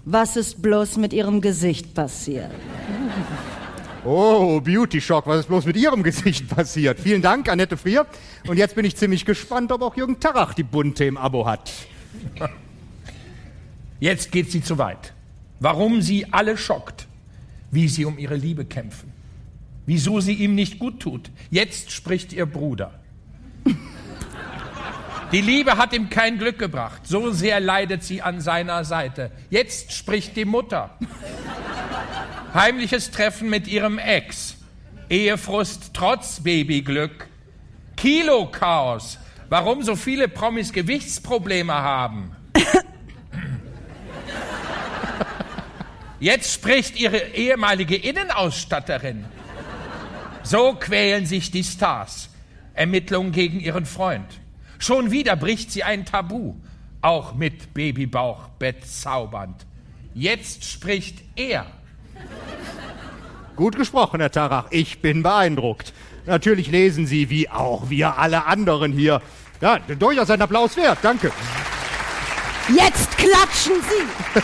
Was ist bloß mit Ihrem Gesicht passiert? Oh, Beauty Shock, was ist bloß mit Ihrem Gesicht passiert? Vielen Dank, Annette Frier. Und jetzt bin ich ziemlich gespannt, ob auch Jürgen Tarrach die Bunte im Abo hat. Jetzt geht sie zu weit. Warum sie alle schockt, wie sie um ihre Liebe kämpfen, wieso sie ihm nicht gut tut. Jetzt spricht ihr Bruder. Die Liebe hat ihm kein Glück gebracht, so sehr leidet sie an seiner Seite. Jetzt spricht die Mutter. Heimliches Treffen mit ihrem Ex, Ehefrust trotz Babyglück, Kilo-Chaos, warum so viele Promis Gewichtsprobleme haben. Jetzt spricht ihre ehemalige Innenausstatterin. So quälen sich die Stars. Ermittlungen gegen ihren Freund. Schon wieder bricht sie ein Tabu, auch mit Babybauch bezaubernd. Jetzt spricht er. Gut gesprochen, Herr Tarrach. Ich bin beeindruckt. Natürlich lesen Sie, wie auch wir alle anderen hier. Ja, durchaus ein Applaus wert. Danke. Jetzt klatschen Sie!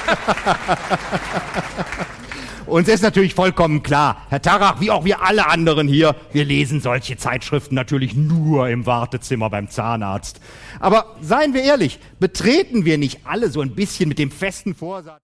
Uns ist natürlich vollkommen klar, Herr Tarrach, wie auch wir alle anderen hier, wir lesen solche Zeitschriften natürlich nur im Wartezimmer beim Zahnarzt. Aber seien wir ehrlich, betreten wir nicht alle so ein bisschen mit dem festen Vorsatz...